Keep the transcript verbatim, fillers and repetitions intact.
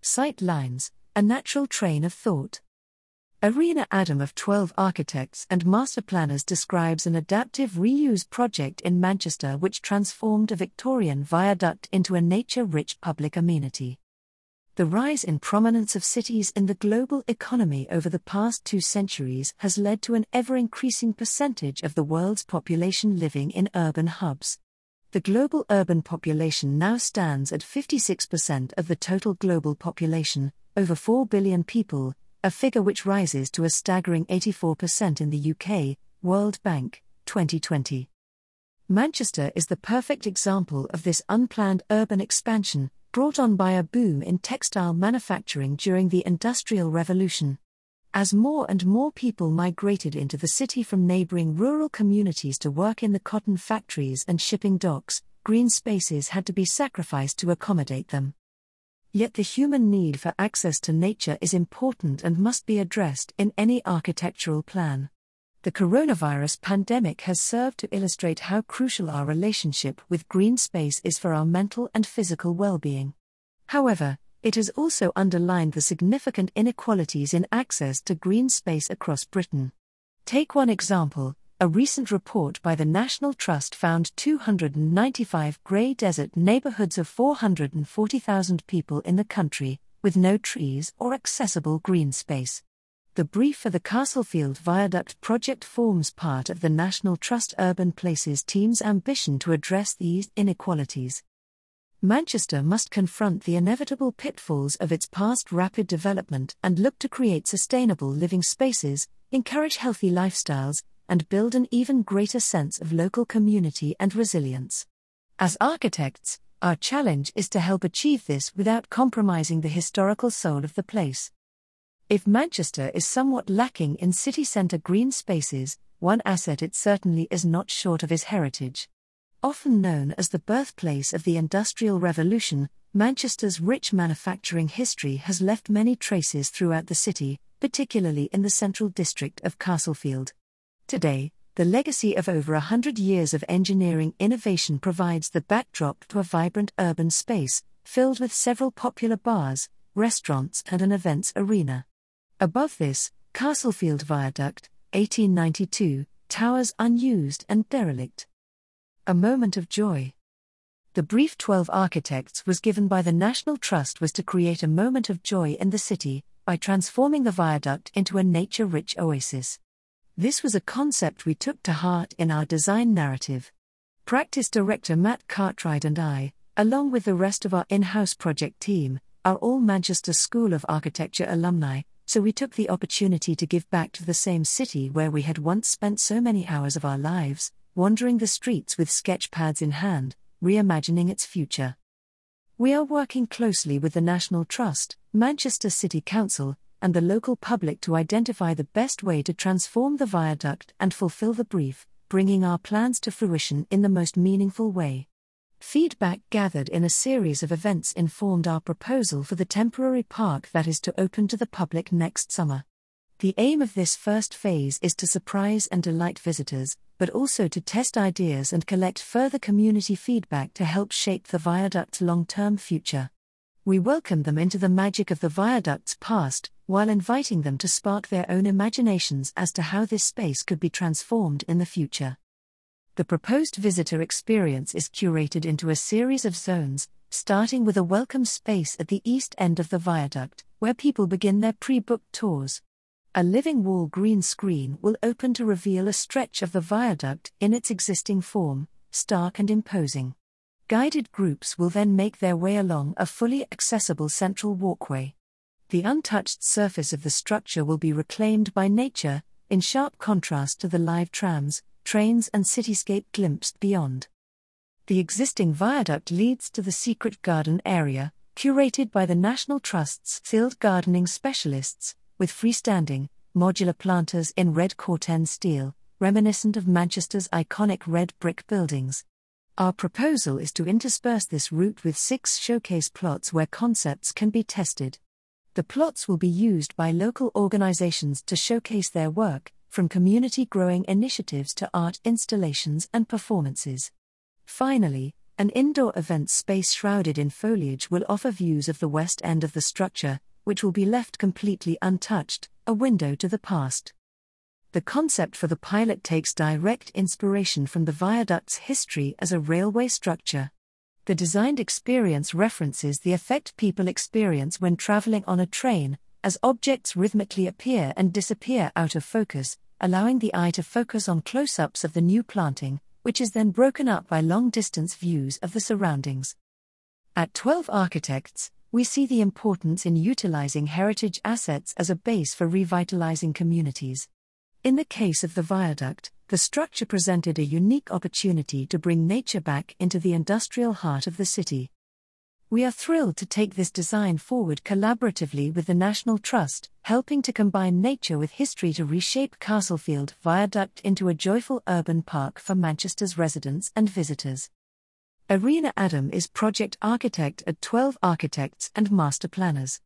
Sight lines, a natural train of thought. Arena Adam of twelve architects and master planners describes an adaptive reuse project in Manchester which transformed a Victorian viaduct into a nature-rich public amenity. The rise in prominence of cities in the global economy over the past two centuries has led to an ever-increasing percentage of the world's population living in urban hubs. The global urban population now stands at fifty-six percent of the total global population, over four billion people, a figure which rises to a staggering eighty-four percent in the U K, World Bank, twenty twenty. Manchester is the perfect example of this unplanned urban expansion, brought on by a boom in textile manufacturing during the Industrial Revolution. As more and more people migrated into the city from neighbouring rural communities to work in the cotton factories and shipping docks, green spaces had to be sacrificed to accommodate them. Yet the human need for access to nature is important and must be addressed in any architectural plan. The coronavirus pandemic has served to illustrate how crucial our relationship with green space is for our mental and physical well-being. However, it has also underlined the significant inequalities in access to green space across Britain. Take one example. A recent report by the National Trust found two hundred ninety-five grey desert neighbourhoods of four hundred forty thousand people in the country, with no trees or accessible green space. The brief for the Castlefield Viaduct project forms part of the National Trust Urban Places team's ambition to address these inequalities. Manchester must confront the inevitable pitfalls of its past rapid development and look to create sustainable living spaces, encourage healthy lifestyles, and build an even greater sense of local community and resilience. As architects, our challenge is to help achieve this without compromising the historical soul of the place. If Manchester is somewhat lacking in city centre green spaces, one asset it certainly is not short of is heritage. Often known as the birthplace of the Industrial Revolution, Manchester's rich manufacturing history has left many traces throughout the city, particularly in the central district of Castlefield. Today, the legacy of over a hundred years of engineering innovation provides the backdrop to a vibrant urban space, filled with several popular bars, restaurants and an events arena. Above this, Castlefield Viaduct, eighteen ninety-two, towers unused and derelict. A moment of joy. The brief twelve architects was given by the National Trust was to create a moment of joy in the city, by transforming the viaduct into a nature-rich oasis. This was a concept we took to heart in our design narrative. Practice director Matt Cartwright and I, along with the rest of our in-house project team, are all Manchester School of Architecture alumni, so we took the opportunity to give back to the same city where we had once spent so many hours of our lives, wandering the streets with sketch pads in hand, reimagining its future. We are working closely with the National Trust, Manchester City Council, and the local public to identify the best way to transform the viaduct and fulfill the brief, bringing our plans to fruition in the most meaningful way. Feedback gathered in a series of events informed our proposal for the temporary park that is to open to the public next summer. The aim of this first phase is to surprise and delight visitors, but also to test ideas and collect further community feedback to help shape the viaduct's long-term future. We welcome them into the magic of the viaduct's past, while inviting them to spark their own imaginations as to how this space could be transformed in the future. The proposed visitor experience is curated into a series of zones, starting with a welcome space at the east end of the viaduct, where people begin their pre-booked tours. A living wall green screen will open to reveal a stretch of the viaduct in its existing form, stark and imposing. Guided groups will then make their way along a fully accessible central walkway. The untouched surface of the structure will be reclaimed by nature, in sharp contrast to the live trams, trains and cityscape glimpsed beyond. The existing viaduct leads to the secret garden area, curated by the National Trust's field gardening specialists, with freestanding, modular planters in red Corten steel, reminiscent of Manchester's iconic red brick buildings. Our proposal is to intersperse this route with six showcase plots where concepts can be tested. The plots will be used by local organizations to showcase their work, from community growing initiatives to art installations and performances. Finally, An indoor event space shrouded in foliage will offer views of the west end of the structure, which will be left completely untouched, a window to the past. The concept for the pilot takes direct inspiration from the viaduct's history as a railway structure. The designed experience references the effect people experience when traveling on a train, as objects rhythmically appear and disappear out of focus, allowing the eye to focus on close-ups of the new planting, which is then broken up by long-distance views of the surroundings. At twelve Architects, we see the importance in utilizing heritage assets as a base for revitalizing communities. In the case of the viaduct, the structure presented a unique opportunity to bring nature back into the industrial heart of the city. We are thrilled to take this design forward collaboratively with the National Trust, helping to combine nature with history to reshape Castlefield Viaduct into a joyful urban park for Manchester's residents and visitors. Arena Adam is project architect at twelve Architects and Master Planners.